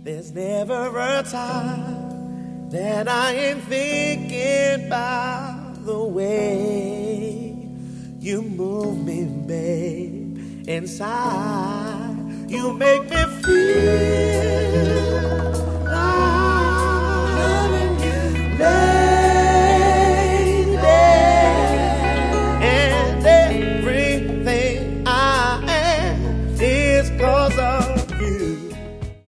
There's never a time that I ain't thinking about the way you move me, babe, inside. You make me feel